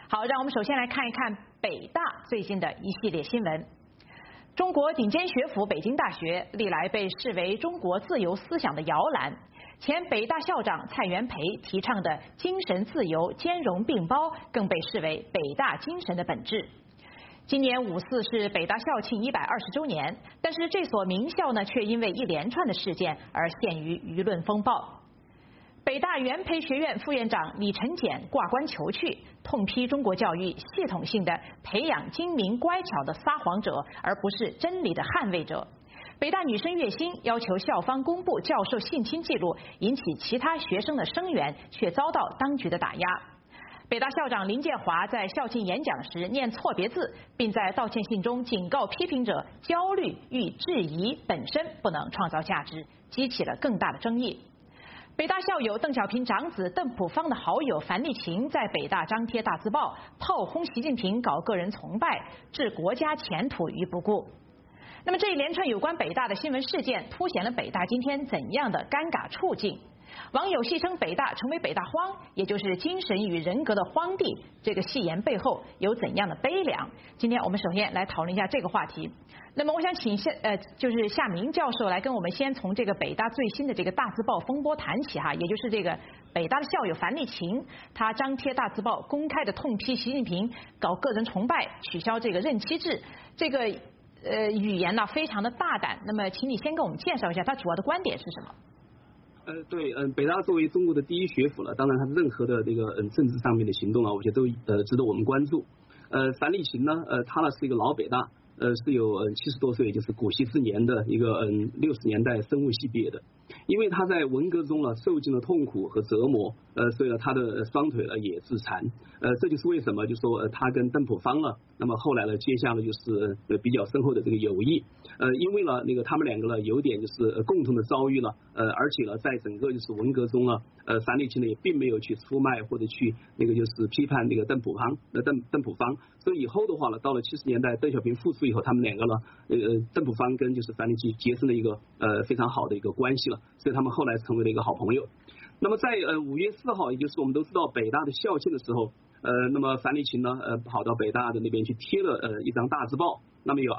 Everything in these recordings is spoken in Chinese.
好，让我们首先来看一看北大最近的一系列新闻。中国顶尖学府北京大学历来被视为中国自由思想的摇篮。前北大校长蔡元培提倡的精神自由兼容并包，更被视为北大精神的本质。今年5·4是北大校庆120周年，但是这所名校呢，却因为一连串的事件而陷于舆论风暴。北大元培学院副院长李晨俭挂冠求去，痛批中国教育系统性的培养精明乖巧的撒谎者，而不是真理的捍卫者。北大女生月薪要求校方公布教授性侵记录，引起其他学生的声援，却遭到当局的打压。北大校长林建华在校庆演讲时念错别字，并在道歉信中警告批评者，焦虑与质疑本身不能创造价值，激起了更大的争议。北大校友邓小平长子邓朴方的好友樊丽琴在北大张贴大字报，炮轰习近平搞个人崇拜，置国家前途于不顾。那么这一连串有关北大的新闻事件，凸显了北大今天怎样的尴尬处境。网友戏称北大成为北大荒，也就是精神与人格的荒地，这个戏言背后有怎样的悲凉？今天我们首先来讨论一下这个话题。那么我想请就是夏明教授来跟我们先从这个北大最新的这个大字报风波谈起哈，也就是这个北大的校友樊丽琴，他张贴大字报，公开的痛批习近平搞个人崇拜，取消这个任期制，这个语言呢非常的大胆。那么请你先跟我们介绍一下他主要的观点是什么？ 对，北大作为中国的第一学府了，当然它任何的这个政治上面的行动啊，我觉得都值得我们关注。樊丽琴呢，她呢是一个老北大，是有70多岁，就是古稀之年的一个60年代生物系毕业的。因为他在文革中呢受尽了痛苦和折磨，所以呢他的双腿呢也自残，这就是为什么就说他跟邓朴方呢，那么后来呢结下了就是比较深厚的这个友谊，因为呢那个他们两个呢有点就是共同的遭遇了，而且呢在整个就是文革中呢，樊丽琴呢也并没有去出卖或者去那个就是批判那个邓朴方，所以以后的话呢，到了70年代邓小平复出以后，他们两个呢邓朴方跟就是樊丽琴结成了一个非常好的一个关系了。所以他们后来成为了一个好朋友。那么在5月4号，也就是我们都知道北大的校庆的时候，那么樊丽琴呢跑到北大的那边去贴了一张大字报，那么有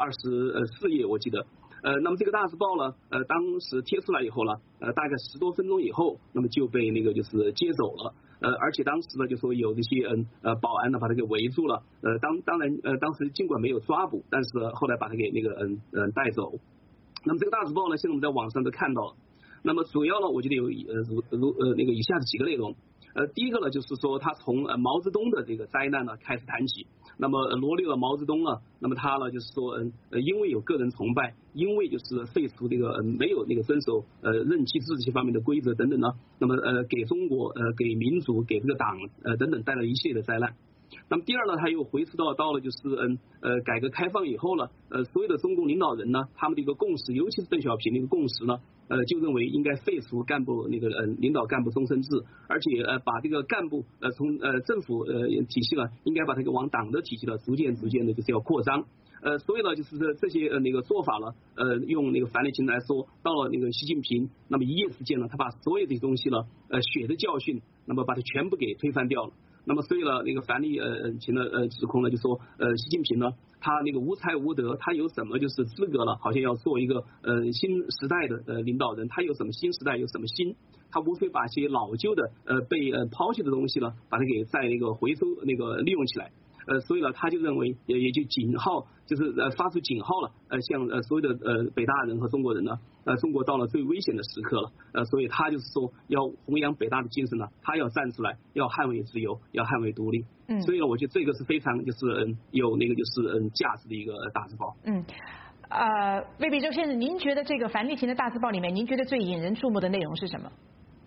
24页我记得。那么这个大字报呢，当时贴出来以后呢，大概10多分钟以后，那么就被那个就是接走了。而且当时呢，就说有这些保安呢把他给围住了。当然当时尽管没有抓捕，但是后来把他给那个带走。那么这个大字报呢，现在我们在网上都看到了。那么主要呢，我觉得有那个以下的几个内容。第一个呢，就是说他从毛泽东的这个灾难呢开始谈起，那么罗列了毛泽东呢，那么他呢就是说因为有个人崇拜，因为就是废除这个没有那个遵守任期制这些方面的规则等等呢，那么给中国给民族给这个党等等带来一系列的灾难。那么第二呢，他又回溯到了就是改革开放以后呢，所有的中共领导人呢，他们的一个共识，尤其是邓小平的一个共识呢，就认为应该废除干部那个领导干部终身制，而且把这个干部从政府体系呢，应该把它给往党的体系呢逐渐的就是要扩张。所以呢，就是这些那个做法呢，用那个樊丽琴来说，到了那个习近平，那么一夜之间呢，他把所有这些东西呢，血的教训，那么把它全部给推翻掉了。那么所以呢，那个樊丽琴的指控呢，就说习近平呢，他那个无才无德，他有什么就是资格了，好像要做一个新时代的领导人，他有什么新时代，有什么新？他无非把一些老旧的被抛弃的东西呢，把它给再那个回收那个利用起来。所以呢，他就认为也就警号，就是发出警号了，向所有的北大人和中国人呢，中国到了最危险的时刻了，所以他就是说要弘扬北大的精神呢，他要站出来，要捍卫自由，要捍卫独立。所以呢，我觉得这个是非常就是有那个就是价值的一个大字报。 魏必周先生，您觉得这个樊丽琴的大字报里面，您觉得最引人注目的内容是什么？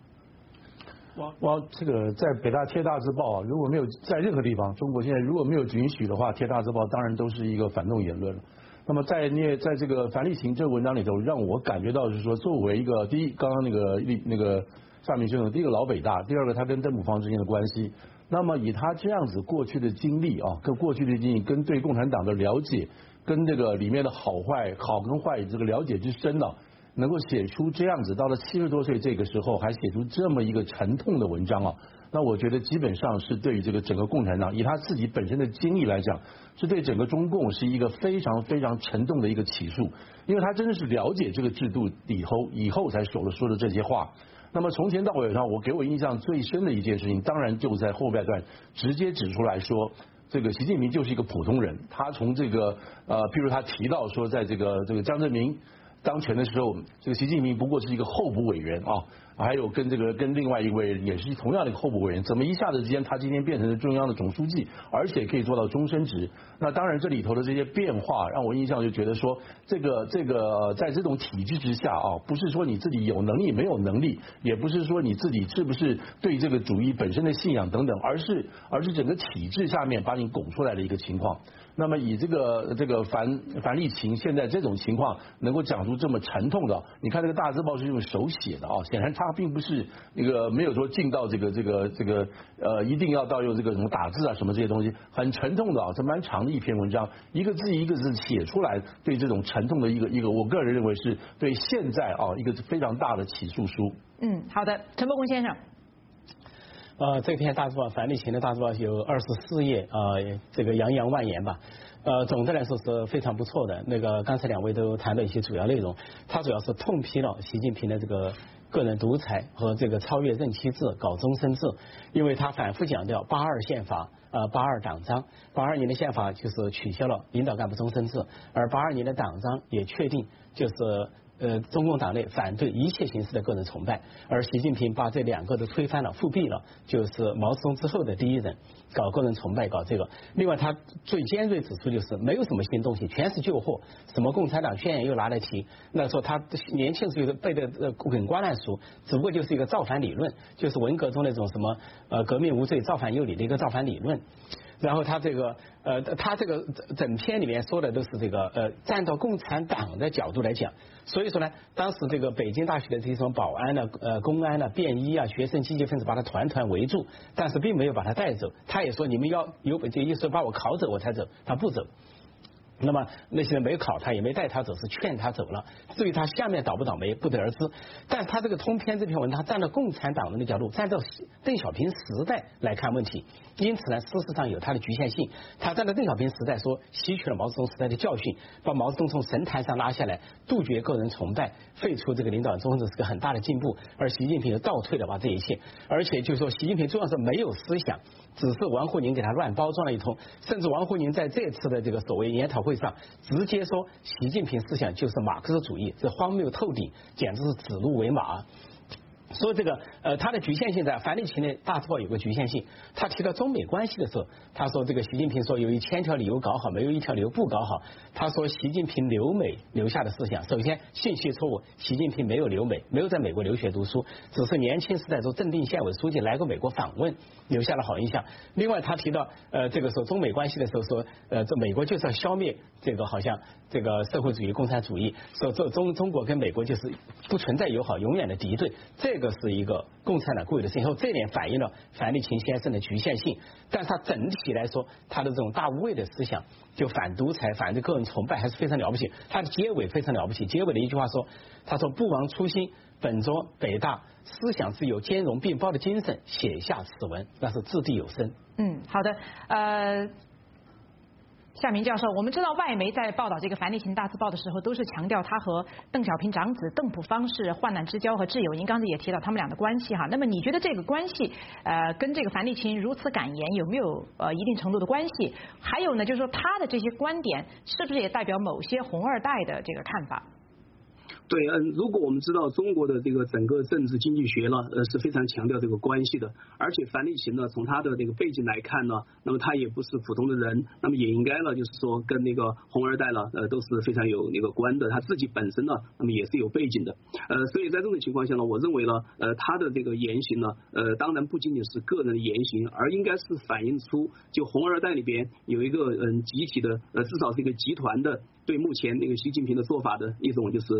这个在北大贴大字报啊，如果没有在任何地方，中国现在如果没有允许的话，贴大字报当然都是一个反动言论了。那么在这个樊丽琴这个文章里头，让我感觉到是说，作为一个第一，刚刚那个夏明先生，第一个老北大，第二个他跟邓朴方之间的关系，那么以他这样子过去的经历啊，跟过去的经历，跟对共产党的了解，跟这个里面的好跟坏这个了解之深呢，能够写出这样子，到了70多岁这个时候还写出这么一个沉痛的文章啊， 那我觉得基本上是对于这个整个共产党，以他自己本身的经历来讲，是对整个中共是一个非常非常沉重的一个起诉，因为他真的是了解这个制度以后才说的这些话。那么从前到尾上，给我印象最深的一件事情，当然就在后半段直接指出来说，这个习近平就是一个普通人。他从这个譬如他提到说，在这个江泽民当权的时候，这个习近平不过是一个候补委员啊。还有跟另外一位也是同样的一个候补委员，怎么一下子之间他今天变成了中央的总书记，而且可以做到终身职？那当然这里头的这些变化让我印象就觉得说，这个在这种体制之下啊，不是说你自己有能力没有能力，也不是说你自己是不是对这个主义本身的信仰等等，而是整个体制下面把你拱出来的一个情况。那么以这个樊立勤现在这种情况能够讲出这么沉痛的，你看这个大字报是用手写的啊，显然他并不是那个没有说进到这个一定要到用这个什么打字啊什么这些东西，很沉痛的啊，这蛮长的一篇文章，一个字一个字写出来，对这种沉痛的一个，我个人认为是对现在啊一个非常大的起诉书。 好的，陈伯公先生。 这篇大字报，樊立勤的大字报有24页这个洋洋万言吧。总的来说是非常不错的。那个刚才两位都谈了一些主要内容，他主要是痛批了习近平的这个个人独裁和这个超越任期制，搞终身制。因为他反复强调82宪法、82党章，82年的宪法就是取消了领导干部终身制，而82年的党章也确定就是中共党内反对一切形式的个人崇拜，而习近平把这两个都推翻了、复辟了，就是毛泽东之后的第一人，搞个人崇拜，搞这个。另外，他最尖锐指出就是没有什么新东西，全是旧货，什么共产党宣言又拿来提，那说他年轻时候背的滚瓜烂熟，只不过就是一个造反理论，就是文革中那种什么革命无罪、造反有理的一个造反理论。然后他这个整篇里面说的都是这个站到共产党的角度来讲，所以说呢，当时这个北京大学的这种保安呢、公安呢、便衣啊、学生积极分子把他团团围住，但是并没有把他带走。他也说你们要有本事，意思把我拷走我才走，他不走。那么那些人没考他，也没带他走，是劝他走了。至于他下面倒不倒霉，不得而知。但他这个通篇这篇文章站在共产党人的角度，站在邓小平时代来看问题，因此呢，事实上有它的局限性。他站在邓小平时代说，吸取了毛泽东时代的教训，把毛泽东从神坛上拉下来，杜绝个人崇拜，废除这个领导人终身制是个很大的进步。而习近平又倒退了把这一切，而且就说习近平重要是没有思想。只是王沪宁给他乱包装了一通，甚至王沪宁在这次的这个所谓研讨会上直接说，习近平思想就是马克思主义，这荒谬透顶，简直是指鹿为马。说这个他的局限性在樊立勤的大字报有个局限性，他提到中美关系的时候，他说这个习近平说有1000条理由搞好，没有1条理由不搞好。他说习近平留美留下的思想，首先信息错误，习近平没有留美，没有在美国留学读书，只是年轻时代做镇定县委书记来过美国访问，留下了好印象。另外他提到这个时候中美关系的时候说这美国就是要消灭这个好像这个社会主义共产主义，说中国跟美国就是不存在友好，永远的敌对，这个是一个共产党固有的事情，这点反映了樊立勤先生的局限性。但他整体来说，他的这种大无畏的思想，就反独裁、反对个人崇拜，还是非常了不起。他的结尾非常了不起，结尾的一句话说，他说不忘初心，本着北大思想自由兼容并包的精神写下此文，那是掷地有声。 好的，夏明教授，我们知道外媒在报道这个樊立勤大字报的时候，都是强调他和邓小平长子邓朴方是患难之交和挚友。您刚才也提到他们俩的关系哈，那么你觉得这个关系跟这个樊立勤如此敢言有没有一定程度的关系？还有呢，就是说他的这些观点是不是也代表某些红二代的这个看法？ 对，如果我们知道中国的这个整个政治经济学呢，是非常强调这个关系的，而且樊立勤呢，从他的这个背景来看呢，那么他也不是普通的人，那么也应该呢，就是说跟那个红二代呢，都是非常有那个关的，他自己本身呢，那么也是有背景的，所以在这种情况下呢，我认为呢，他的这个言行呢，当然不仅仅是个人的言行，而应该是反映出就红二代里边有一个集体的，至少是一个集团的。对目前那个习近平的做法的一种就是反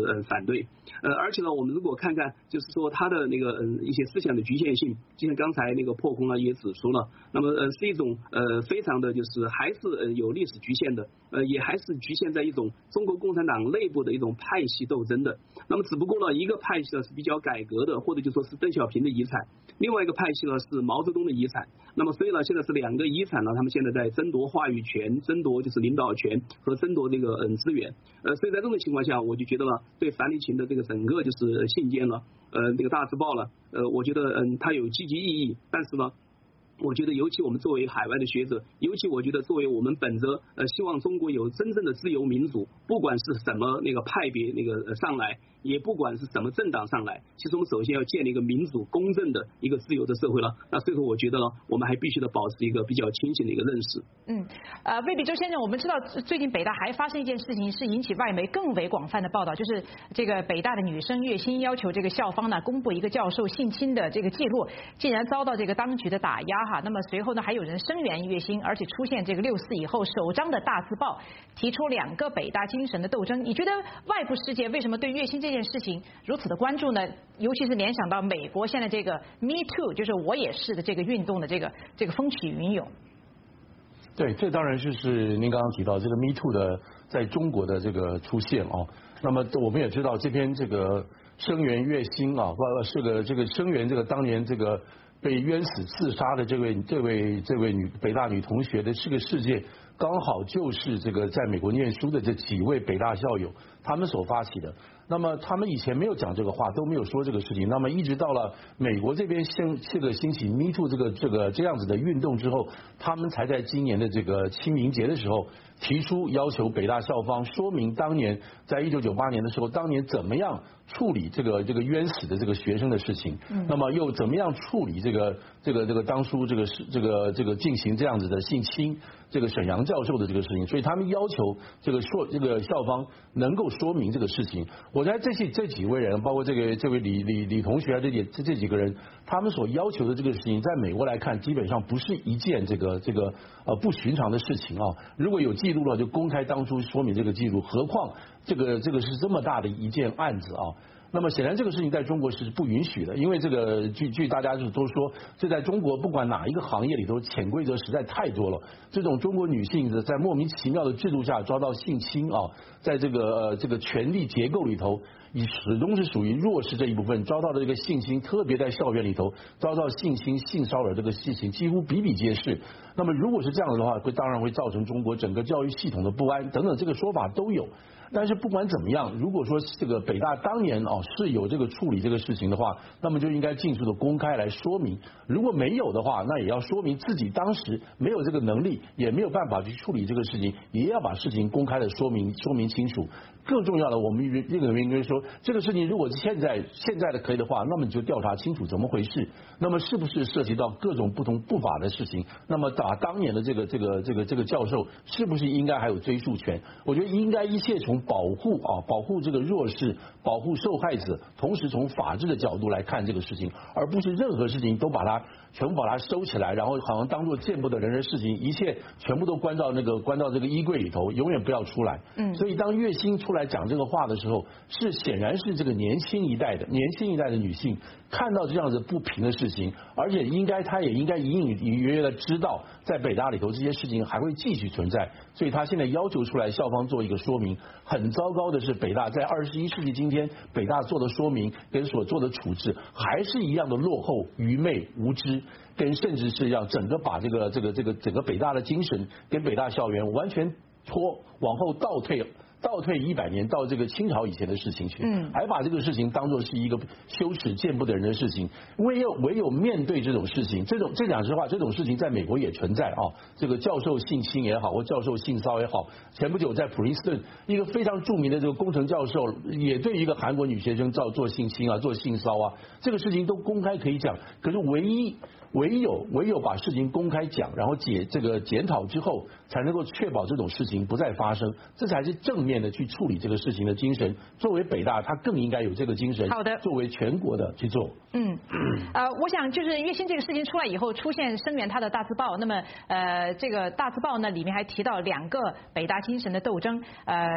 反对。而且呢，我们如果看看就是说他的那个一些思想的局限性，就像刚才那个破空也指出了，那么是一种非常的就是还是有历史局限的，也还是局限在一种中国共产党内部的一种派系斗争的。那么只不过呢，一个派系呢是比较改革的，或者就说是邓小平的遗产，另外一个派系呢是毛泽东的遗产。那么所以呢，现在是两个遗产呢，他们现在在争夺话语权，争夺就是领导权和争夺这个资源。所以在这种情况下，我就觉得呢，对樊丽琴的这个整个就是信件呢，这个大字报呢，我觉得它有积极意义，但是呢，我觉得尤其我们作为海外的学者，尤其我觉得作为我们本着希望中国有真正的自由民主，不管是什么那个派别那个上来，也不管是什么政党上来，其实我们首先要建立一个民主公正的一个自由的社会了。那所以说我觉得呢，我们还必须得保持一个比较清醒的一个认识。 魏必洲先生，我们知道最近北大还发生一件事情，是引起外媒更为广泛的报道，就是这个北大的女生岳欣要求这个校方呢公布一个教授性侵的这个记录，竟然遭到这个当局的打压哈。那么随后呢，还有人声援岳欣，而且出现这个6·4以后首张的大字报，提出2个北大精神的斗争。你觉得外部世界为什么对岳欣这件事情如此的关注呢？尤其是联想到美国现在这个 Me Too， 就是我也是的这个运动的这个风起云涌。 对，这当然就是您刚刚提到这个 Me Too 的在中国的这个出现哦。那么我们也知道这篇这个声援岳欣啊，是个这个声援这个当年这个被冤死自杀的这位北大女同学的这个事件，刚好就是这个在美国念书的这几位北大校友他们所发起的。那么他们以前没有讲这个话，都没有说这个事情。那么一直到了美国这边兴起 Me Too 这样子的运动之后，他们才在今年的这个清明节的时候提出要求北大校方说明当年在1998年的时候，当年怎么样处理这个冤死的这个学生的事情，那么又怎么样处理这个当初这个进行这样子的性侵这个沈阳教授的这个事情，所以他们要求这个校方能够说明这个事情。我猜这几位人，包括这位李同学这几个人，他们所要求的这个事情，在美国来看，基本上不是一件这个不寻常的事情啊。如果有记录了，就公开当初说明这个记录，何况这个是这么大的一件案子啊。那么显然这个事情在中国是不允许的，因为这个据大家都说，这在中国不管哪一个行业里头，潜规则实在太多了。这种中国女性在莫名其妙的制度下遭到性侵啊，在这个权力结构里头，始终是属于弱势这一部分，遭到的这个性侵，特别在校园里头遭到性侵、性骚扰这个事情几乎比比皆是。那么如果是这样的话，当然会造成中国整个教育系统的不安等等，这个说法都有。但是不管怎么样，如果说这个北大当年是有这个处理这个事情的话，那么就应该尽速的公开来说明。如果没有的话，那也要说明自己当时没有这个能力，也没有办法去处理这个事情，也要把事情公开的说明清楚。更重要的，我们认为说这个事情如果现在的可以的话，那么你就调查清楚怎么回事，那么是不是涉及到各种不同不法的事情？那么当年的这个教授是不是应该还有追诉权？我觉得应该一切从保护这个弱势，保护受害者，同时从法治的角度来看这个事情，而不是任何事情都全部把它收起来，然后好像当做见不得人的事情，一切全部都关到这个衣柜里头，永远不要出来。所以当岳欣出来讲这个话的时候，显然是这个年轻一代的女性看到这样子不平的事情，而且她也应该隐隐约约的知道，在北大里头这些事情还会继续存在，所以她现在要求出来校方做一个说明。很糟糕的是，北大在21世纪今天，北大做的说明跟所做的处置还是一样的落后、愚昧、无知，跟甚至是要整个把这个整个北大的精神跟北大校园完全往后倒退100年到这个清朝以前的事情去，还把这个事情当作是一个羞耻见不得人的事情。唯有面对这种事情，这讲实话，这种事情在美国也存在啊。这个教授性侵也好，或教授性骚扰也好，前不久在普林斯顿一个非常著名的这个工程教授也对一个韩国女学生做性侵啊，做性骚啊，这个事情都公开可以讲。可是唯有把事情公开讲，然后检讨之后，才能够确保这种事情不再发生，这才是正面的去处理这个事情的精神。作为北大，它更应该有这个精神。 好的， 作为全国的去做。 我想就是岳欣这个事情出来以后，出现声援他的大字报，那么这个大字报呢里面还提到2个北大精神的斗争，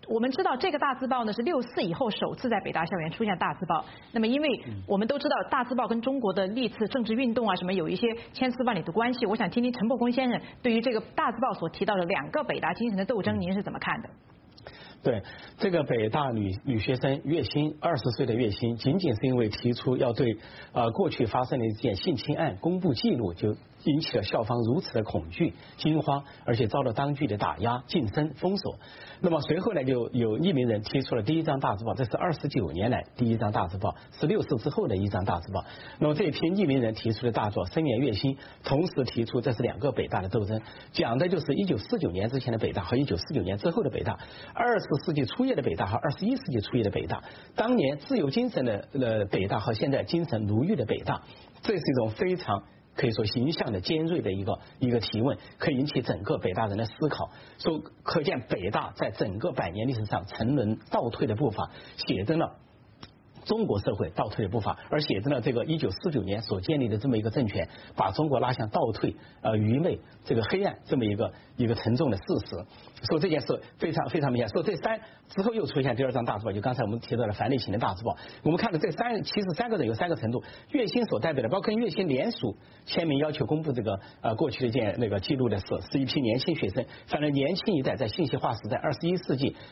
我们知道这个大字报呢是64以后首次在北大校园出现大字报。那么因为我们都知道大字报跟中国的历次政治运动啊什么有一些千丝万缕的关系，我想听听陈伯公先生对于这个大字报所提到的2个北大精神的斗争，您是怎么看的？ 对，这个北大女学生月薪20岁的月薪，仅仅是因为提出要对过去发生的一件性侵案公布记录，就引起了校方如此的恐惧、惊慌，而且遭到当局的打压、晋升、封锁。那么随后呢，就有1名人提出了第1张大字报，这是29年来第1张大字报，是64之后的1张大字报。那么这批1名人提出的大字报声援月薪，同时提出这是2个北大的斗争，讲的就是1949年之前的北大和1949年之后的北大，20世纪初叶的北大和21世纪初叶的北大，当年自由精神的北大和现在精神奴役的北大，这是一种非常可以说形象的尖锐的一个提问，可以引起整个北大人的思考。说可见北大在整个100年历史上沉沦倒退的步伐，写真了中国社会倒退的步伐，而写真了这个1949年所建立的这么一个政权，把中国拉向倒退、愚昧、这个黑暗这么一个沉重的事实。说这件事非常非常明显。说之后又出现第2张大字报，就刚才我们提到的樊立勤的大字报。我们看到其实3个人有3个程度，月薪所代表的，包括跟月薪联署签名要求公布这个过去的一件那个记录的事，是一批年轻学生，反正年轻一代在信息化时代21世纪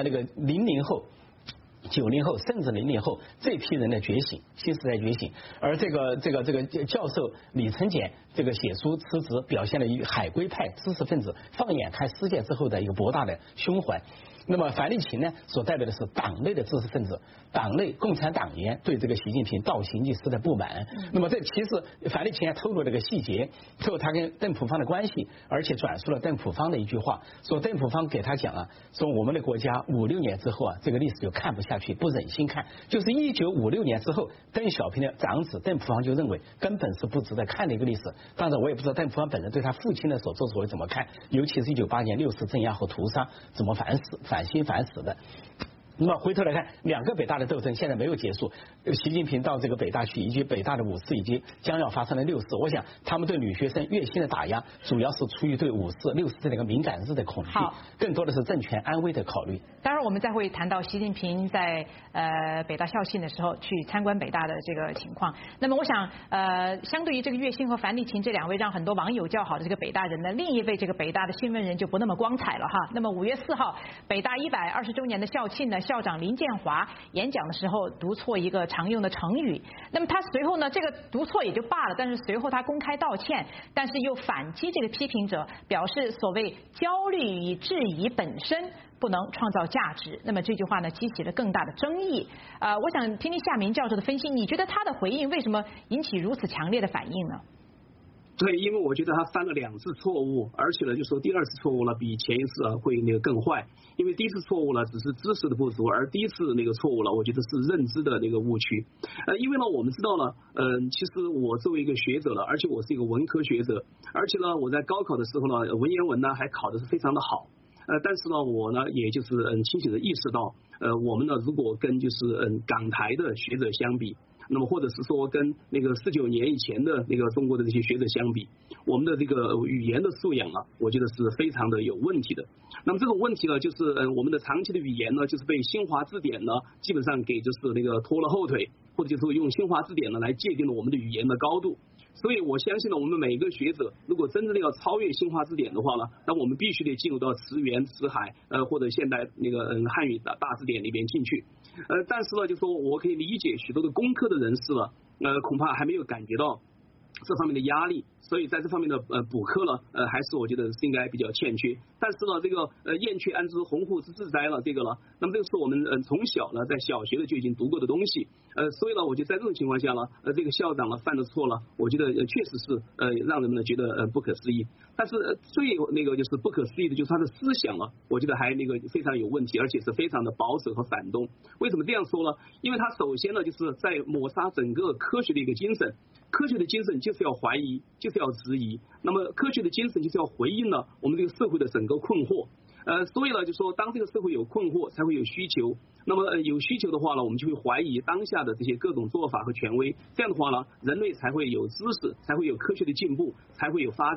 00后。90后甚至00后这批人的觉醒，新时代觉醒，而这个教授李承俭这个写书辞职，表现了一海归派知识分子放眼看世界之后的一个博大的胸怀。那么樊立勤呢，所代表的是党内的知识分子，党内共产党员对这个习近平倒行逆施的不满。那么这其实樊立勤还透露了个细节，透露他跟邓朴方的关系，而且转述了邓朴方的一句话，说邓朴方给他讲说我们的国家56年之后这个历史就看不下去，不忍心看。就是1956年之后，邓小平的长子邓朴方就认为根本是不值得看的一个历史。当然我也不知道邓朴方本人对他父亲的所作所为怎么看，尤其是1998年6次镇压和屠杀怎么反心反死的。那么回头来看，2个北大的斗争现在没有结束。习近平到这个北大去，以及北大的5次以及将要发生的6次，我想他们对女学生月薪的打压，主要是出于对5次、6次这两个敏感日的恐惧，更多的是政权安危的考虑。 当然，我们再会谈到习近平在北大校庆的时候去参观北大的这个情况。那么，我想相对于这个月薪和樊立勤这2位让很多网友叫好的这个北大人呢，另一位这个北大的新闻人就不那么光彩了哈。那么5月4号，北大120周年的校庆呢，校长林建华演讲的时候读错一个常用的成语，那么他随后呢，这个读错也就罢了，但是随后他公开道歉，但是又反击这个批评者，表示所谓焦虑与质疑本身不能创造价值。那么这句话呢，激起了更大的争议。我想听听夏明教授的分析，你觉得他的回应为什么引起如此强烈的反应呢？ 对，因为我觉得他犯了2次错误，而且呢，就说第2次错误呢比前一次会更坏。因为第1次错误呢只是知识的不足，而第1次错误呢，我觉得是认知的误区。因为呢，我们知道呢，其实我作为一个学者了，而且我是一个文科学者，而且呢，我在高考的时候呢，文言文呢还考的是非常的好。但是呢，我呢也就是清醒的意识到，我们呢如果跟就是港台的学者相比，那么或者是说跟49年以前的中国的这些学者相比，我们的这个语言的素养啊，我觉得是非常的有问题的。那么这种问题呢，就是我们的长期的语言呢，就是被新华字典呢基本上给就是拖了后腿，或者就是用新华字典呢来界定了我们的语言的高度。所以我相信呢，我们每个学者如果真正的要超越新华字典的话呢，那我们必须得进入到词源、词海或者现代汉语大字典里边进去。但是呢，就说我可以理解许多的工科的人士了，恐怕还没有感觉到这方面的压力，所以在这方面的补课呢，还是我觉得是应该比较欠缺。但是呢，这个燕雀安知鸿鹄之志哉了，这个呢，那么这个是我们从小呢在小学的就已经读过的东西，所以呢，我觉得在这种情况下呢，这个校长呢犯的错了，我觉得确实是让人们呢觉得不可思议。但是最就是不可思议的就是他的思想啊，我觉得还非常有问题，而且是非常的保守和反动。为什么这样说呢？因为他首先呢就是在抹杀整个科学的一个精神。科学的精神就是要怀疑，就是要质疑。那么科学的精神就是要回应了我们这个社会的整个困惑。所以呢，就说当这个社会有困惑，才会有需求。那么有需求的话呢，我们就会怀疑当下的这些各种做法和权威。这样的话呢，人类才会有知识，才会有科学的进步，才会有发展。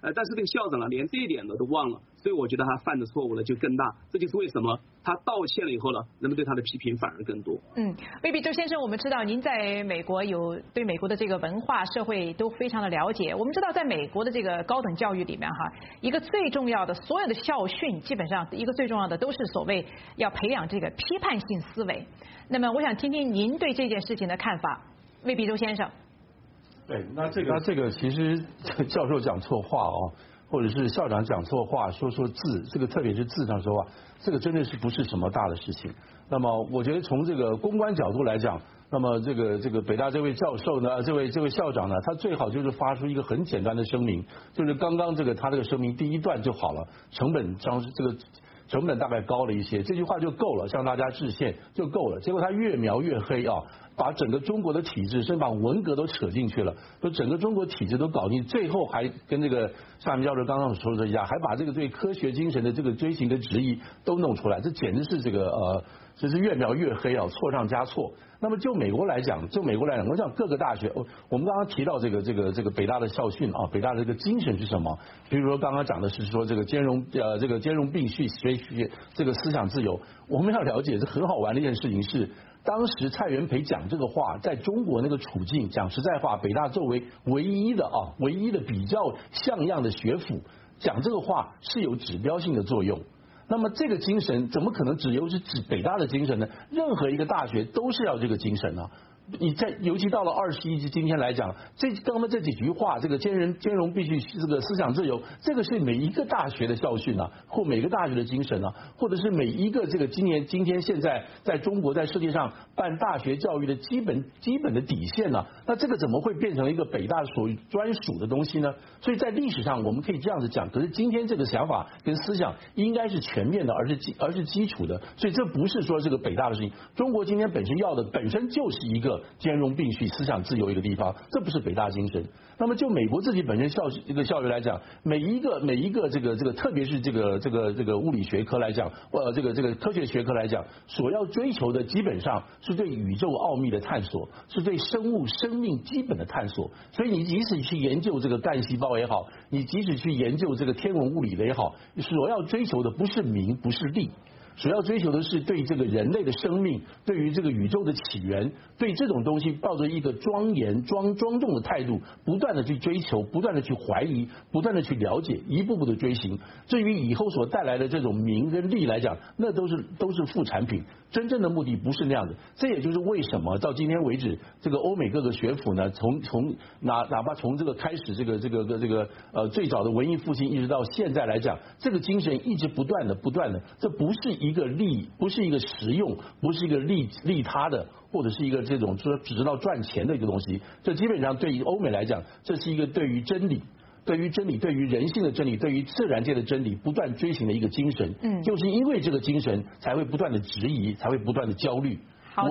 但是这个校长呢，连这一点呢都忘了，所以我觉得他犯的错误呢就更大。这就是为什么他道歉了以后呢，人们对他的批评反而更多。 魏必周先生，我们知道您在美国有对美国的这个文化社会都非常的了解。我们知道在美国的这个高等教育里面哈，一个最重要的所有的校训，基本上一个最重要的都是所谓要培养这个批判性思维。那么我想听听您对这件事情的看法，魏必周先生。 对，那这个其实教授讲错话哦，或者是校长讲错话，说字，这个特别是字上说话，这个真的是不是什么大的事情。那么我觉得从这个公关角度来讲，那么这个北大这位教授呢，这位校长呢，他最好就是发出一个很简单的声明，就是刚刚他这个声明第一段就好了，成本大概高了一些，这句话就够了，向大家致歉就够了。结果他越描越黑啊，把整个中国的体制，甚至把文革都扯进去了，就整个中国体制都搞进，最后还跟这个夏明教授刚刚说的一样，还把这个对科学精神的这个追寻的质疑都弄出来，这简直是就是越描越黑啊，错上加错。那么就美国来讲，我想各个大学，我们刚刚提到这个北大的校训啊，北大的这个精神是什么？比如说刚刚讲的是说这个兼容并蓄学这个思想自由，我们要了解这很好玩的一件事情是，当时蔡元培讲这个话，在中国那个处境，讲实在话，北大作为唯一的比较像样的学府，讲这个话是有指标性的作用。那么这个精神怎么可能只指北大的精神呢？任何一个大学都是要这个精神啊。尤其到了21世纪今天来讲，刚刚这几句话，这个兼容必须这个思想自由，这个是每一个大学的校训啊，或每个大学的精神啊，或者是每一个这个今天现在在中国在世界上办大学教育的基本的底线呢？那这个怎么会变成一个北大所专属的东西呢？所以在历史上我们可以这样子讲，可是今天这个想法跟思想应该是全面的，而是基础的，所以这不是说这个北大的事情。中国今天本身就是一个兼容并蓄、思想自由一个地方，这不是北大精神。那么就美国自己本身这个校园来讲，每一个这个特别是这个物理学科来讲，这个科学学科来讲，所要追求的基本上是对宇宙奥秘的探索，是对生命基本的探索。所以你即使去研究这个干细胞也好，你即使去研究这个天文物理的也好，所要追求的不是名，不是利。所要追求的是对这个人类的生命，对于这个宇宙的起源，对这种东西抱着一个庄严庄重的态度，不断的去追求，不断的去怀疑，不断的去了解，一步步的追寻。至于以后所带来的这种名跟利来讲，那都是副产品，真正的目的不是那样的。这也就是为什么到今天为止，这个欧美各个学府呢，哪怕从这个开始这个最早的文艺复兴一直到现在来讲，这个精神一直不断的，这不是一个不是一个实用，不是一个利他的，或者是一个这种说只知道赚钱的一个东西。这基本上对于欧美来讲，这是一个对于真理，对于人性的真理，对于自然界的真理不断追寻的一个精神。就是因为这个精神，才会不断的质疑，才会不断的焦虑。 好的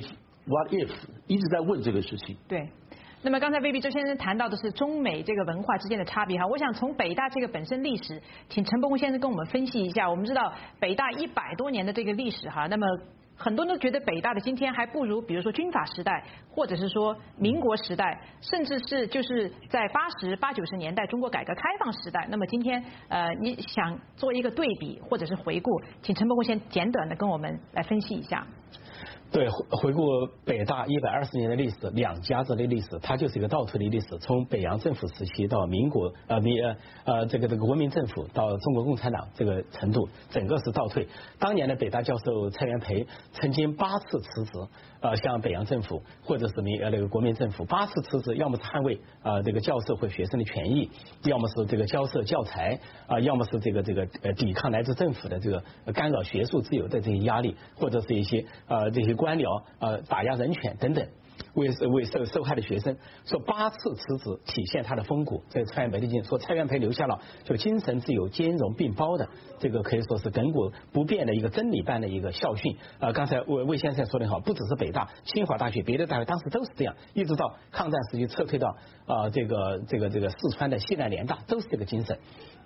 What if 一直在问这个事情。 对。那么刚才魏必周先生谈到的是中美这个文化之间的差别哈，我想从北大这个本身历史，请陈伯宏先生跟我们分析一下。我们知道北大100多年的这个历史哈，那么很多人都觉得北大的今天还不如比如说军阀时代，或者是说民国时代，甚至是就是在80、90年代中国改革开放时代。那么今天你想做一个对比或者是回顾，请陈伯宏先简短的跟我们来分析一下。 对，回顾北大120年的历史，两家子的历史，它就是一个倒退的历史。从北洋政府时期到民国这个国民政府到中国共产党这个程度，整个是倒退。当年的北大教授蔡元培曾经8次辞职，向北洋政府或者是那个国民政府8次辞职，要么是捍卫这个教授或学生的权益，要么是这个交涉教材要么是这个抵抗来自政府的这个干扰学术自由的这些压力，或者是一些这些官僚打压人权等等，为受害的学生说8次辞职，体现他的风骨。这个蔡元培的经说，蔡元培留下了就精神自由兼容并包的这个可以说是亘古不变的一个真理般的一个校训。刚才魏先生说得好，不只是北大、清华大学，别的大学当时都是这样，一直到抗战时期撤退到这个四川的西南联大，都是这个精神。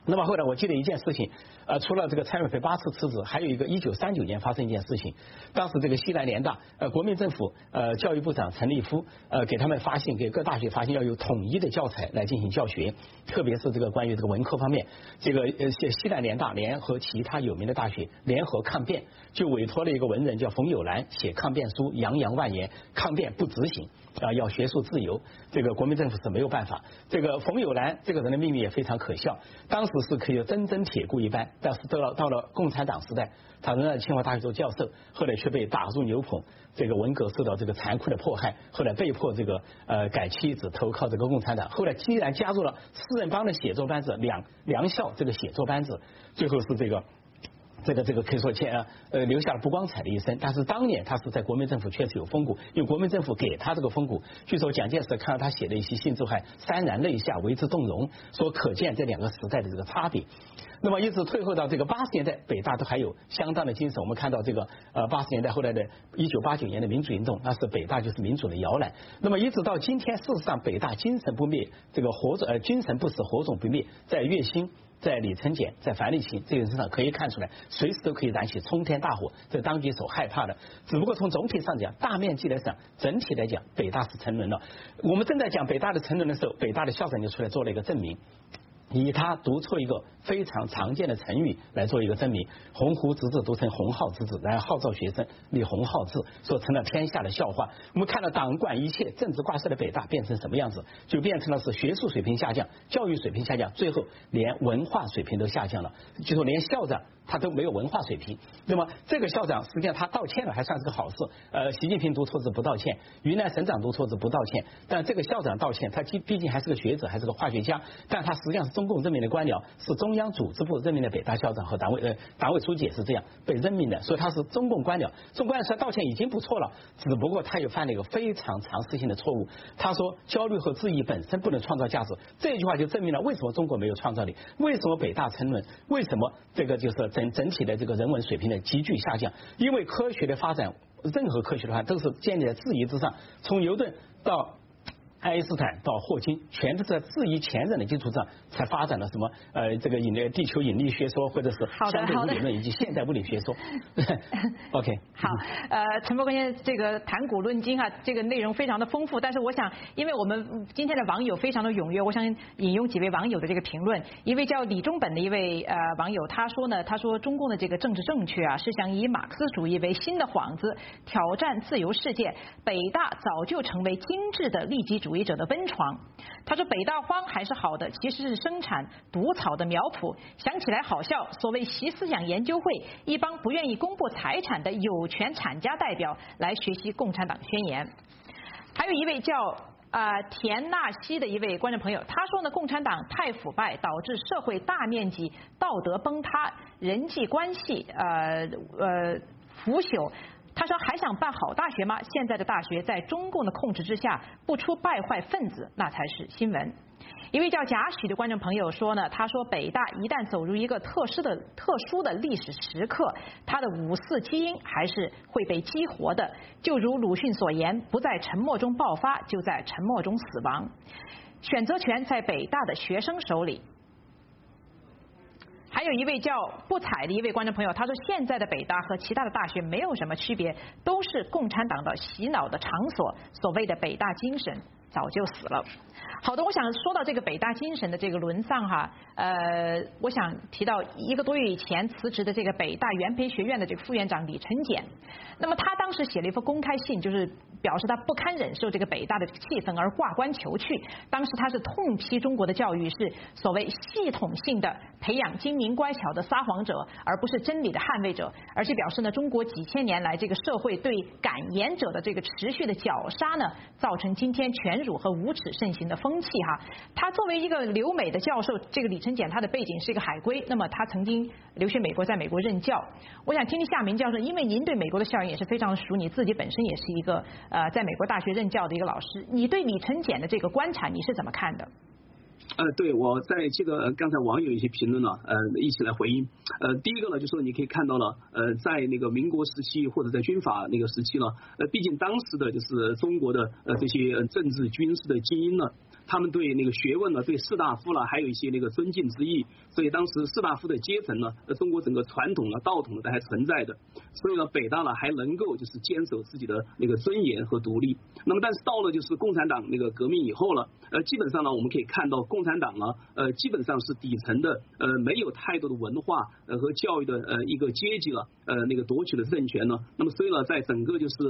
那么后来我记得一件事情，除了这个蔡元培8次辞职，还有一个1939年发生一件事情，当时这个西南联大国民政府教育部长陈立夫给他们发信，给各大学发信要有统一的教材来进行教学，特别是这个关于这个文科方面，这个西南联大联合其他有名的大学联合抗辩，就委托了一个文人叫冯友兰写抗辩书，洋洋万言，抗辩不执行。要学术自由，这个国民政府是没有办法。这个冯友兰这个人的命运也非常可笑，当时是可以铮铮铁骨一般，但是到了共产党时代，他仍然清华大学做教授，后来却被打入牛棚，这个文革受到这个残酷的迫害，后来被迫这个改妻子投靠这个共产党，后来既然加入了四人帮的写作班子梁校这个写作班子，最后是这个可以说留下了不光彩的一生。但是当年他是在国民政府确实有风骨，因为国民政府给他这个风骨。据说蒋介石看到他写的一些信之后，潸然泪下，为之动容，说可见这两个时代的这个差别。那么一直退后到这个80年代，北大都还有相当的精神。我们看到这个80年代后来的1989年的民主运动，那是北大就是民主的摇篮。那么一直到今天，事实上北大精神不灭，这个精神不死，火种不灭，在岳兴，在李承俭，在樊立勤这个身上可以看出来，随时都可以燃起冲天大火，这当局所害怕的。只不过从总体上讲，大面积来讲，整体来讲，北大是沉沦了。我们正在讲北大的沉沦的时候，北大的校长就出来做了一个证明，以他读出一个非常常见的成语来做一个证明，鸿鹄之志读成鸿浩之志，然后号召学生立鸿浩志，说成了天下的笑话。我们看到党管一切，政治挂帅的北大变成什么样子，就变成了是学术水平下降，教育水平下降，最后连文化水平都下降了，就说连校长他都没有文化水平。那么这个校长实际上他道歉了，还算是个好事。习近平读错字不道歉，云南省长读错字不道歉，但这个校长道歉，他毕竟还是个学者，还是个化学家，但他实际上是中共任命的官僚，是中央组织部任命的北大校长和党委书记也是这样被任命的，所以他是中共官僚。中共官僚说道歉已经不错了，只不过他又犯了一个非常常识性的错误。他说焦虑和质疑本身不能创造价值，这句话就证明了为什么中国没有创造力，为什么北大沉沦，为什么这个就是整体的这个人文水平的急剧下降。因为科学的发展，任何科学的发展都是建立在质疑之上，从牛顿到爱因斯坦到霍金，全都是在质疑前人的基础上才发展了什么这个地球引力学说，或者是相对物理论以及现代物理学说。OK， 好，陈伯先生这个谈古论今这个内容非常的丰富，但是我想，因为我们今天的网友非常的踊跃，我想引用几位网友的这个评论。一位叫李中本的一位网友，他说中共的这个政治正确是想以马克思主义为新的幌子，挑战自由世界。北大早就成为精致的利己主义者的温床。他说北大荒还是好的，其实是生产毒草的苗圃。想起来好笑，所谓习思想研究会，一帮不愿意公布财产的有权产家代表来学习共产党宣言。还有一位叫田纳西的一位观众朋友，他说呢，共产党太腐败，导致社会大面积道德崩塌，人际关系腐朽。他说还想办好大学吗？现在的大学在中共的控制之下，不出败坏分子，那才是新闻。一位叫贾许的观众朋友说呢，他说北大一旦走入一个特殊的历史时刻，他的五四基因还是会被激活的。就如鲁迅所言，不在沉默中爆发，就在沉默中死亡。选择权在北大的学生手里。还有一位叫不睬的一位观众朋友，他说现在的北大和其他的大学没有什么区别，都是共产党的洗脑的场所，所谓的北大精神早就死了。好的，我想说到这个北大精神的这个沦丧我想提到1个多月以前辞职的这个北大元培学院的这个副院长李承俭。那么他当时写了一封公开信，就是表示他不堪忍受这个北大的气氛而挂冠求去。当时他是痛批中国的教育是所谓系统性的培养精明乖巧的撒谎者，而不是真理的捍卫者。而且表示呢，中国几千年来这个社会对敢言者的这个持续的绞杀呢，造成今天权辱和无耻盛行的风气他作为一个留美的教授，这个李承俭他的背景是一个海归，那么他曾经留学美国，在美国任教。我想听听夏明教授，因为您对美国的校园也是非常熟，你自己本身也是一个在美国大学任教的一个老师，你对李承俭的这个观察你是怎么看的？ 对，我在这个刚才网友一些评论一起来回应。第一个呢，就是你可以看到了，在那个民国时期或者在军阀那个时期呢，毕竟当时的就是中国的这些政治军事的精英呢， 他们对那个学问呢，对士大夫呢，还有一些那个尊敬之意，所以当时士大夫的阶层呢，中国整个传统呢、道统呢都还存在的，所以呢，北大呢还能够就是坚守自己的那个尊严和独立。那么，但是到了就是共产党那个革命以后呢，基本上呢，我们可以看到共产党呢，基本上是底层的，没有太多的文化和教育的一个阶级了，那个夺取了政权呢。那么，所以呢，在整个就是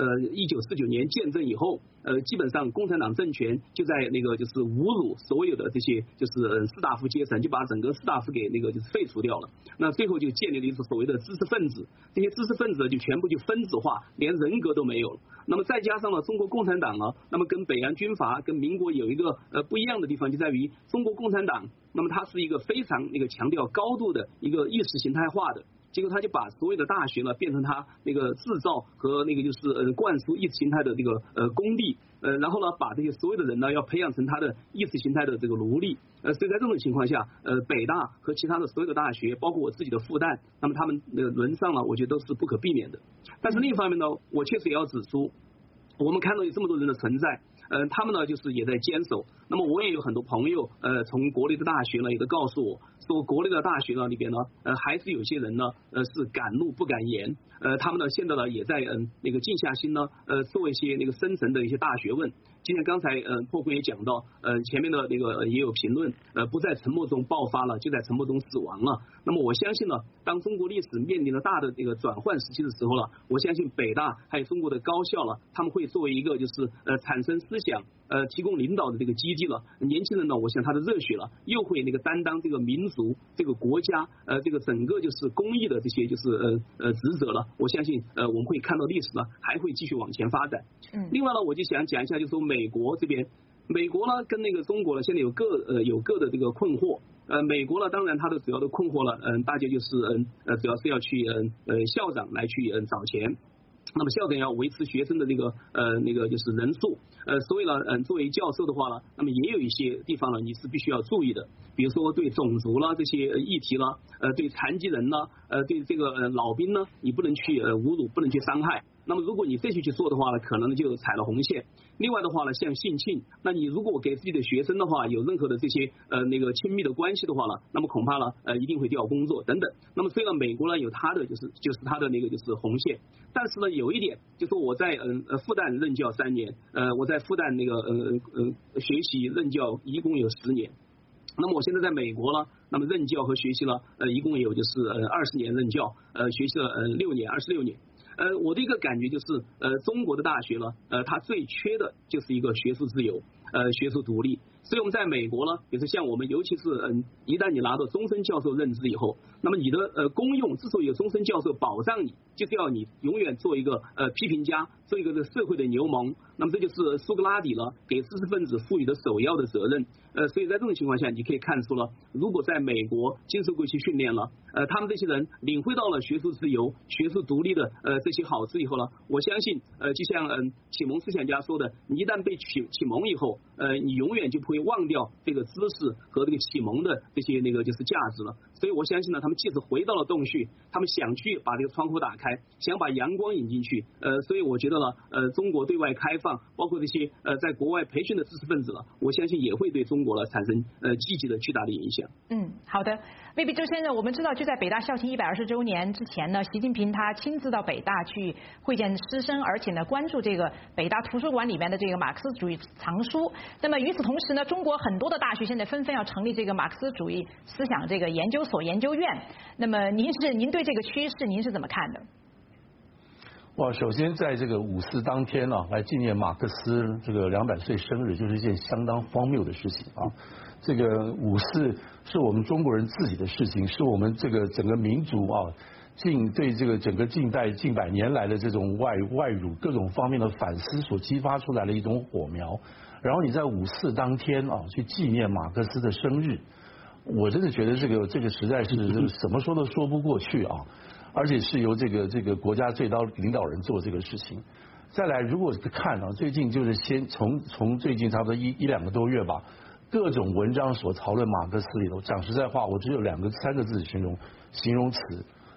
1949年建政以后，基本上共产党政权就在那个就是侮辱所有的这些就是士大夫阶层，就把整个士大夫给那个就是废除掉了。那最后就建立了一个所谓的知识分子，这些知识分子就全部就分子化，连人格都没有了。那么再加上呢，中国共产党呢，那么跟北洋军阀跟民国有一个不一样的地方，就在于中国共产党，那么它是一个非常那个强调高度的一个意识形态化的。结果他就把所有的大学呢变成他那个制造和那个就是灌输意识形态的这个工地，然后呢把这些所有的人呢要培养成他的意识形态的这个奴隶，所以在这种情况下，北大和其他的所有的大学，包括我自己的复旦，那么他们沦丧呢，我觉得都是不可避免的。但是另一方面呢，我确实也要指出，我们看到有这么多人的存在。他们呢就是也在坚守。那么我也有很多朋友，从国内的大学呢也都告诉我说，国内的大学呢里边呢，还是有些人呢，是敢怒不敢言。他们呢现在呢也在那个静下心呢，做一些那个深层的一些大学问。今天刚才破坤也讲到，前面的那个也有评论，不在沉默中爆发了，就在沉默中死亡了。那么我相信呢，当中国历史面临了大的这个转换时期的时候了，我相信北大还有中国的高校了，他们会作为一个就是产生思想、提供领导的这个基地了。年轻人呢，我想他的热血了，又会那个担当这个民族、这个国家、这个整个就是公益的这些就是职责了。我相信我们会看到历史呢还会继续往前发展。另外呢，我就想讲一下，就是说美国这边，美国呢跟那个中国呢现在有各的这个困惑。美国呢，当然它的主要的困惑了，大家就是主要是要去校长来去找钱。那么校长要维持学生的那个就是人数，所以呢，作为教授的话呢，那么也有一些地方呢你是必须要注意的，比如说对种族啦这些议题啦，对残疾人啦，对这个老兵呢，你不能去侮辱，不能去伤害。那么如果你这些去做的话呢，可能就踩了红线。另外的话呢，像性侵，那你如果给自己的学生的话有任何的这些那个亲密的关系的话呢，那么恐怕呢一定会调工作等等。那么虽然美国呢有它的就是它的那个就是红线，但是呢有一点就是我在复旦任教3年，我在复旦那个学习任教一共有10年。那么我现在在美国呢，那么任教和学习了一共有就是20年任教，学习了26年。我的一个感觉就是，中国的大学呢，它最缺的就是一个学术自由，学术独立。所以我们在美国呢，也是像我们，尤其是一旦你拿到终身教授任职以后，那么你的功用之所以有终身教授保障你，就是要你永远做一个批评家，做一个社会的牛虻。那么这就是苏格拉底呢给知识分子赋予的首要的责任。所以在这种情况下，你可以看出了，如果在美国经受过一些训练了，他们这些人领会到了学术自由、学术独立的这些好处以后呢，我相信就像启蒙思想家说的，你一旦被启蒙以后，你永远就不会忘掉这个知识和这个启蒙的这些那个就是价值了。所以我相信呢，他们即使回到了洞穴，他们想去把这个窗户打开，想把阳光引进去。所以我觉得呢，中国对外开放，包括这些在国外培训的知识分子了，我相信也会对中国呢产生积极的巨大的影响。 好的，魏必周先生，我们知道就在北大校庆120周年之前呢，习近平他亲自到北大去会见师生，而且呢关注这个北大图书馆里面的这个马克思主义藏书。那么与此同时呢，中国很多的大学现在纷纷要成立这个马克思主义思想这个研究所、研究院。那么您对这个趋势您是怎么看的？ 哇，首先在这个5·4当天啊，来纪念马克思这个200岁生日，就是一件相当荒谬的事情啊。这个5·4是我们中国人自己的事情，是我们这个整个民族啊，对这个整个近代近百年来的这种外辱各种方面的反思所激发出来的一种火苗。然后你在5·4当天啊，去纪念马克思的生日，我真的觉得这个实在是怎么说都说不过去啊。而且是由这个国家最高领导人做这个事情。再来，如果看啊，最近就是先从最近差不多1-2个多月吧，各种文章所讨论马克思里头，讲实在话，我只有3个字形容词，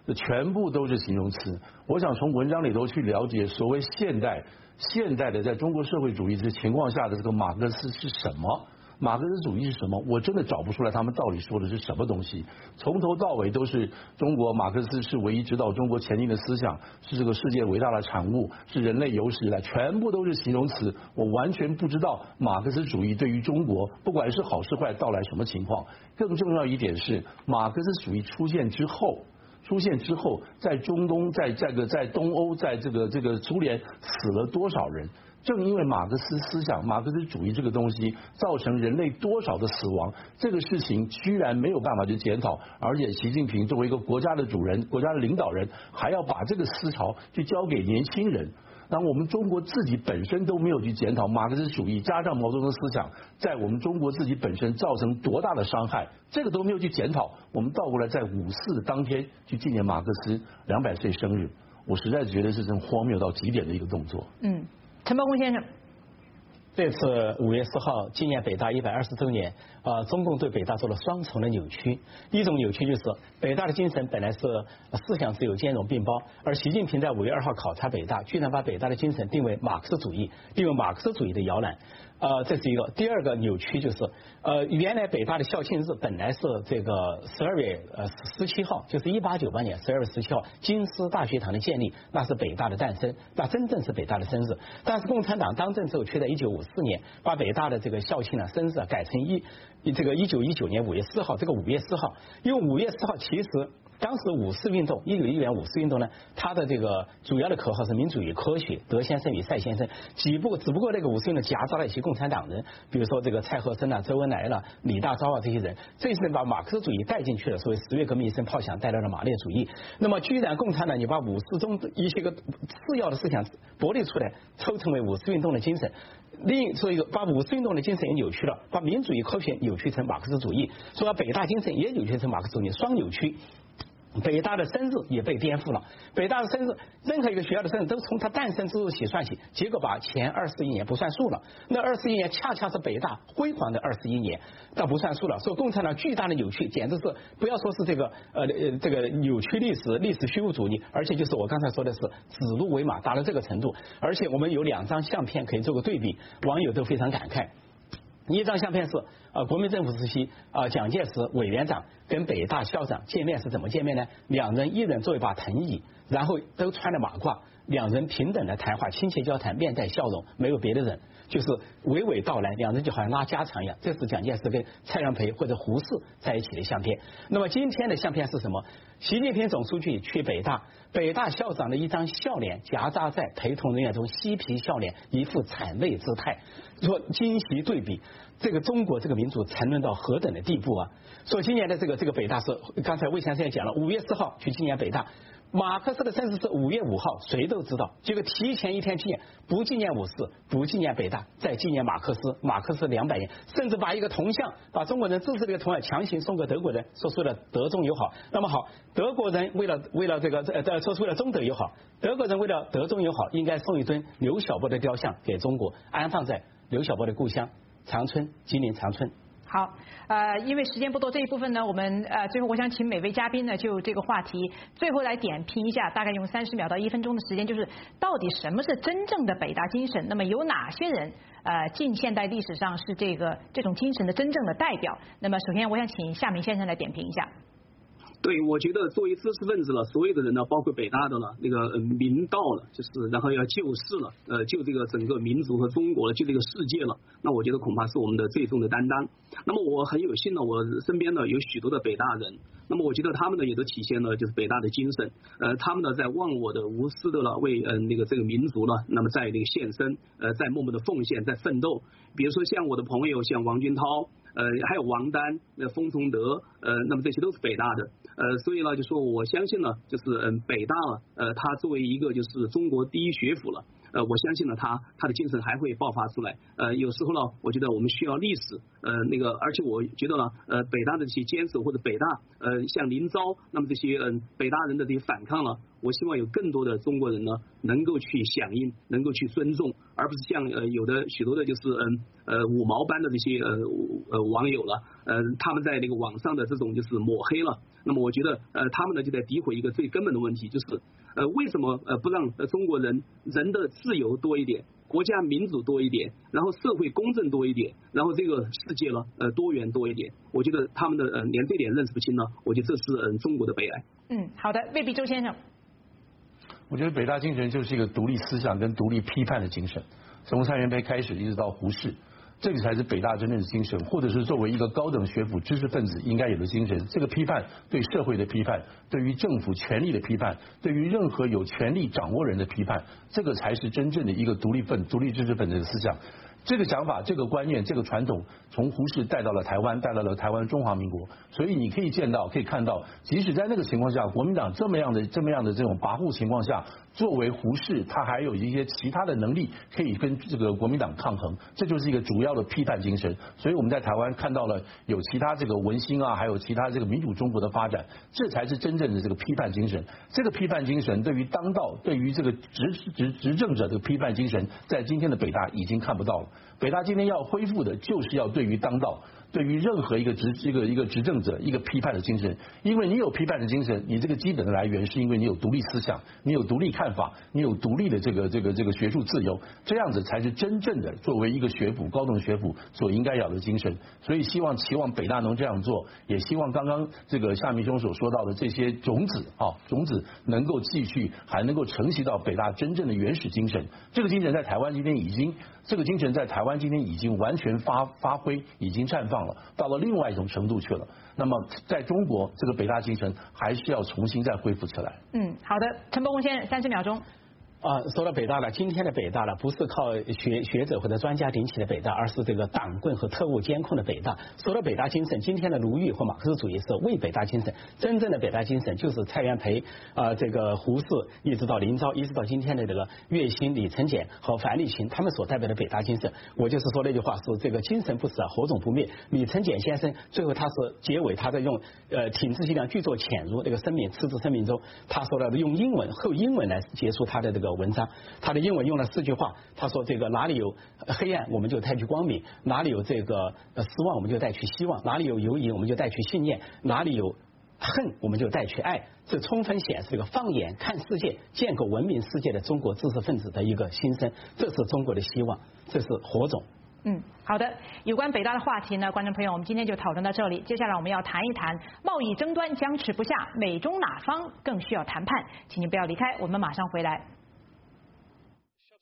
全部都是形容词。我想从文章里头去了解所谓现代的在中国社会主义这情况下的这个马克思是什么。马克思主义是什么？我真的找不出来他们到底说的是什么东西。从头到尾都是中国马克思是唯一指导中国前进的思想，是这个世界伟大的产物，是人类有史以来，全部都是形容词。我完全不知道马克思主义对于中国不管是好是坏到来什么情况。更重要一点是，马克思主义出现之后，在中东，在东欧，在这个苏联死了多少人？正因为马克思思想、马克思主义这个东西，造成人类多少的死亡，这个事情居然没有办法去检讨，而且习近平作为一个国家的主人、国家的领导人，还要把这个思潮去交给年轻人。那我们中国自己本身都没有去检讨马克思主义加上毛泽东思想在我们中国自己本身造成多大的伤害，这个都没有去检讨。我们倒过来在5·4的当天去纪念马克思200岁生日，我实在觉得是这种荒谬到极点的一个动作。 陈伯公先生， 这次5月4号纪念北大120周年，中共对北大做了双重的扭曲。一种扭曲就是北大的精神本来是思想自由、兼容并包，而习近平在5月2号考察北大，居然把北大的精神定为马克思主义，定为马克思主义的摇篮。这是一个。第二个扭曲就是，原来北大的校庆日本来是这个12月17号，就是1898年12月17号，京师大学堂的建立，那是北大的诞生，那真正是北大的生日。但是共产党当政之后，却在1954年把北大的这个校庆生日改成1919年5月4号，这个5月4号，因为5月4号其实当时5·4运动，1911年5·4运动呢，它的这个主要的口号是民主与科学，德先生与赛先生。只不过那个5·4运动夹杂了一些共产党人，比如说这个蔡和森啊、周恩来了、李大钊啊这些人，这些人把马克思主义带进去了，所谓10月革命一声炮响带来了马列主义。那么居然共产党你把5·4中一些个次要的思想剥离出来，抽成为5·4运动的精神。所以把5·4运动的精神也扭曲了，把民主与科学扭曲成马克思主义，说把北大精神也扭曲成马克思主义，双扭曲。北大的生日也被颠覆了。北大的生日，任何一个学校的生日都从它诞生之日起算起，结果把前21年不算数了。那21年恰恰是北大辉煌的21年，那不算数了。所以共产党巨大的扭曲，简直是不要说是这个扭曲历史虚无主义，而且就是我刚才说的是指鹿为马，达到这个程度。而且我们有2张相片可以做个对比，网友都非常感慨。一张相片是国民政府时期蒋介石委员长跟北大校长见面是怎么见面呢？两人一人坐一把藤椅，然后都穿了马褂，两人平等的谈话，亲切交谈，面带笑容，没有别的人，就是娓娓道来，两人就好像拉家常一样。这是蒋介石跟蔡元培或者胡适在一起的相片。那么今天的相片是什么？习近平总书记去北大，北大校长的一张笑脸夹杂在陪同人员中，嬉皮笑脸，一副谄媚姿态。说今昔对比，这个中国这个民主沉沦到何等的地步啊！说今年的这个北大是，刚才魏先生也讲了，5月4号去纪念北大。马克思的生日是5月5号，谁都知道。结果提前一天纪念，不纪念5·4，不纪念北大，再纪念马克思。马克思200年，甚至把一个铜像，把中国人支持的一个铜像强行送给德国人，说出了德中友好。那么好，德国人为了这个说出了中德友好，德国人为了德中友好，应该送一尊刘晓波的雕像给中国，安放在刘晓波的故乡长春，吉林长春。 好，因为时间不多，这一部分呢，我们最后我想请每位嘉宾呢，就这个话题最后来点评一下，大概用30秒到1分钟的时间，就是到底什么是真正的北大精神？那么有哪些人近现代历史上是这种精神的真正的代表？那么首先我想请夏明先生来点评一下。 对，我觉得作为知识分子了，所有的人呢，包括北大的了，那个明道了，就是然后要救世了，救这个整个民族和中国了，救这个世界了，那我觉得恐怕是我们的最重的担当。那么我很有幸呢，我身边呢有许多的北大人，那么我觉得他们呢也都体现了就是北大的精神，他们呢在忘我的无私的了为这个民族了，那么在那个献身，在默默的奉献，在奋斗。比如说像我的朋友，像王军涛。还有王丹、封从德，那么这些都是北大的，所以呢，就说我相信呢，就是北大了，它作为一个就是中国第一学府了，我相信呢，它的精神还会爆发出来，有时候呢，我觉得我们需要历史，而且我觉得呢，北大的这些坚守或者北大，像林昭，那么这些北大人的这些反抗呢，我希望有更多的中国人呢，能够去响应，能够去尊重，而不是像有的许多的就是5毛般的这些网友了，他们在那个网上的这种就是抹黑了那么我觉得他们呢就在诋毁一个最根本的问题，就是为什么不让中国人的自由多一点，国家民主多一点，然后社会公正多一点，然后这个世界呢多元多一点。我觉得他们的连这点认识不清呢，我觉得这是中国的悲哀。 好的，魏必洲先生。 我觉得北大精神就是一个独立思想跟独立批判的精神，从蔡元培开始一直到胡适，这个才是北大真正的精神，或者是作为一个高等学府知识分子应该有的精神。这个批判对社会的批判，对于政府权力的批判，对于任何有权力掌握人的批判，这个才是真正的一个独立知识分子的思想。这个想法、这个观念、这个传统，从胡适带到了台湾，带到了台湾中华民国。所以你可以看到，即使在那个情况下，国民党这么样的这种跋扈情况下，作为胡适，他还有一些其他的能力可以跟这个国民党抗衡，这就是一个主要的批判精神。所以我们在台湾看到了有其他这个文心啊，还有其他这个民主中国的发展，这才是真正的这个批判精神。这个批判精神对于当道、对于这个执政者的批判精神，在今天的北大已经看不到了。北大今天要恢复的就是要对于当道，对于任何一个执政者一个批判的精神。因为你有批判的精神，你这个基本的来源是因为你有独立思想，你有独立看法，你有独立的这个学术自由，这样子才是真正的作为一个学府高等学府所应该有的精神。所以期望北大能这样做，也希望刚刚这个夏明兄所说到的这些种子能够继续，还能够承袭到北大真正的原始精神。这个精神在台湾今天已经完全发挥，已经绽放了，到了另外一种程度去了。那么在中国，这个北大精神还是要重新再恢复起来。 好的，陈伯宏先生，30秒钟。 说到北大了，今天的北大了，不是靠学者或者专家顶起的北大，而是这个党棍和特务监控的北大。说到北大精神，今天的卢玉或马克思主义是为北大精神，真正的北大精神就是蔡元培这个胡适，一直到林昭，一直到今天的这个岳新、李承俭和樊立群，他们所代表的北大精神。我就是说那句话，说这个精神不死，火种不灭。李承俭先生最后他是结尾，他在用挺自西凉剧作潜入那个赤子生命中，他说的用后英文来结束他的这个文章。他的英文用了4句话，他说这个哪里有黑暗我们就带去光明，哪里有这个失望我们就带去希望，哪里有犹疑我们就带去信念，哪里有恨我们就带去爱。这充分显示这个放眼看世界、建构文明世界的中国知识分子的一个心声，这是中国的希望，这是火种。 好的，有关北大的话题呢，观众朋友，我们今天就讨论到这里。接下来我们要谈一谈贸易争端僵持不下，美中哪方更需要谈判？请您不要离开，我们马上回来。